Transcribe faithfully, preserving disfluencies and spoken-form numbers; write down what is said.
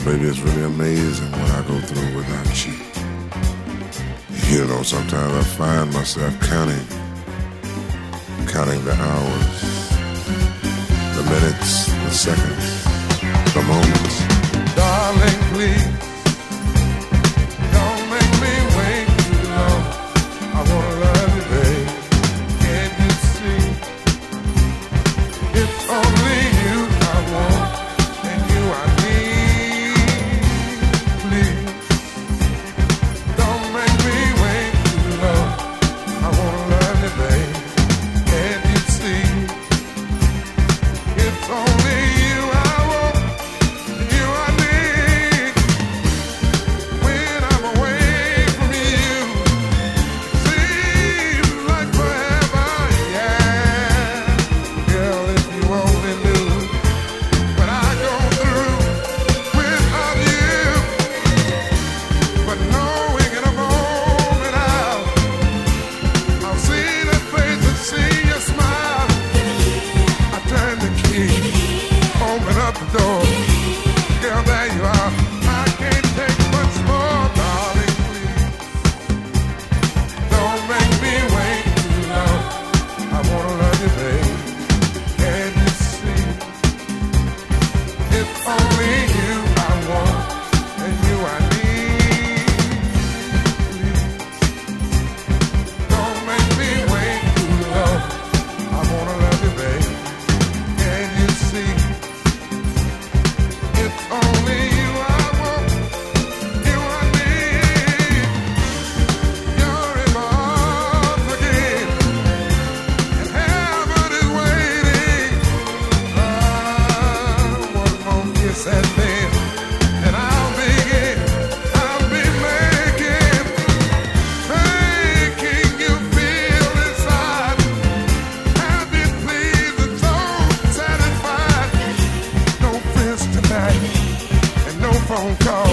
Baby, it's really amazing what I go through without you. You know, sometimes I find myself counting, counting the hours, the minutes, the seconds, the moments. Darling, please, don't make me wait too long. I wanna love you, babe. Can't you see? It's only you I want, and you I need. Please, don't make me wait too long. I wanna love you, babe. Can't you see? It's only you I want, and you I need. When I'm away from you, seems like forever, yeah. Girl, if you only knew what I go through without you. But knowing in a moment I'll, I'll see that face and see your smile. I turn the key, open up the door. Girl, there you are. I can't take much more, darling, please. Don't make me wait too long. I wanna love you, babe. Can you see? It's only you I want, and you I need. Please, don't make me wait too long. I wanna love you, babe. Can you see? It's only you I want, you I need. You're in my arms again, and heaven is waiting. Ah, one more kiss and then, and I'll begin. I'll be making, making you feel inside. Happy, pleased, and so satisfied. No friends tonight, and no phone call.